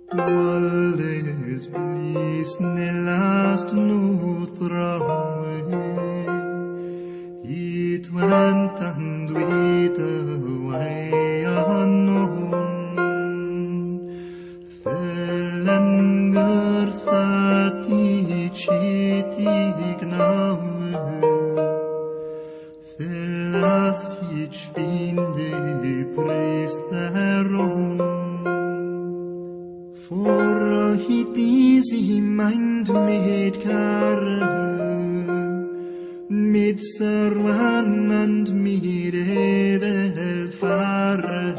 Waldes blis nell'ast nutraue, it went and with away unknown. Thelenger thati chitig naue, thelas ich finde prist theron. For it is he mind made care, mid servan and mid evel fare,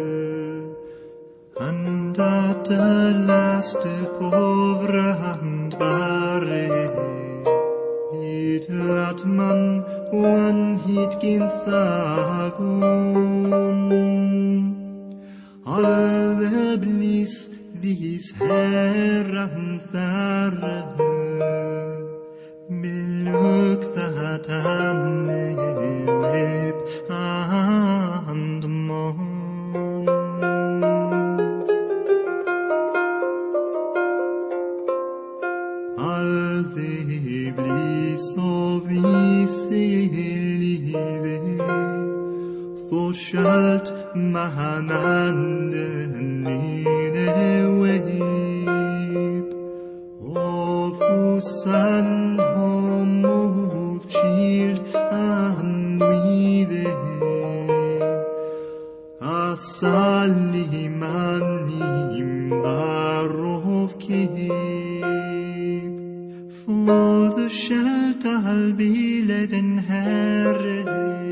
and at the last povra and bare, it lat man one hit ginthagun. All the bliss dis herran thare, beluk that ane web and mon. All the bliss of this live, thou shalt man anden weep, of whose and home of child and weave, a salimanim barof keep, for the shalt be leden herre,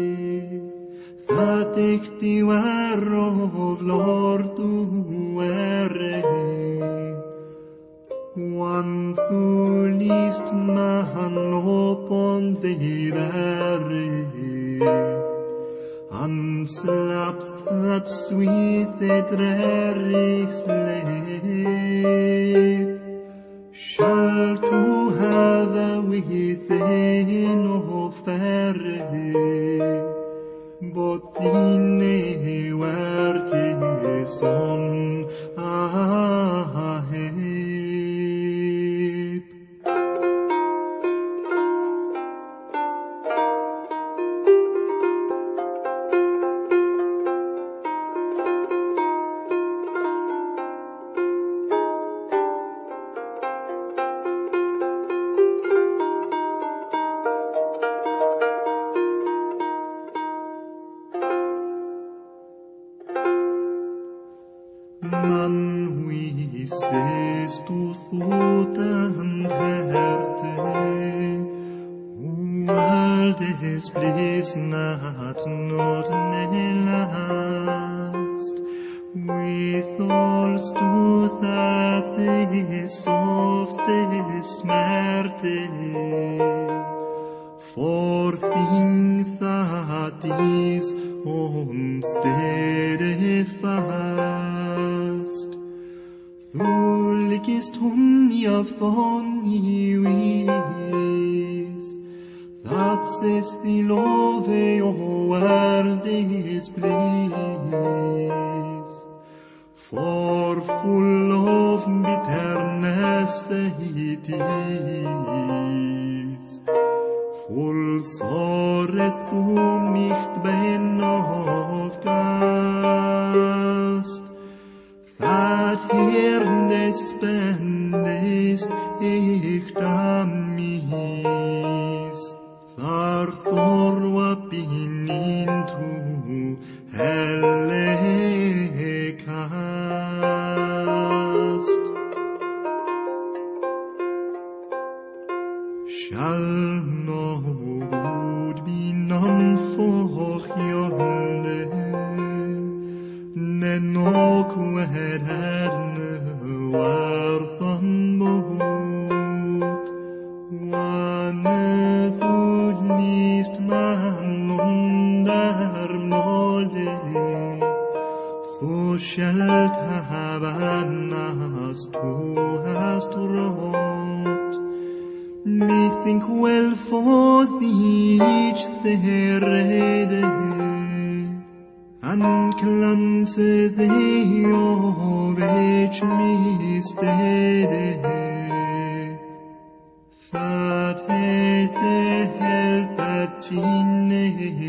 that ik die war of Lord to wear, one thou least man upon the very, and slaps that sweet the dreary slave, shall to have a within of fair, but in a work is on ahead. Man hui ses du thot and herte, waldes blis not last, with all stu that is of the smerte, for thing that is on steadfast. Thou lickest honey of thorny weeds, that says the love your world is pleased. For full of bitterness it is, full sorrowth nicht benofgast, that here spendest ich damis, thar thorwap into helle cast. Shall no good be none for yonde, ne no quederne worth on boat, one thou least man under molde, thou shalt have an as thou hast wrought. Methink well for thee each the rede, and Han cleanseth thee of each misdeed. That hath the help at dine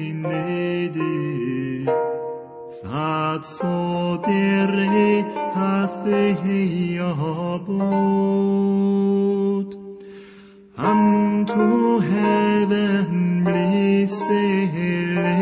nede. That så dere hath he abode. Unto heaven blessed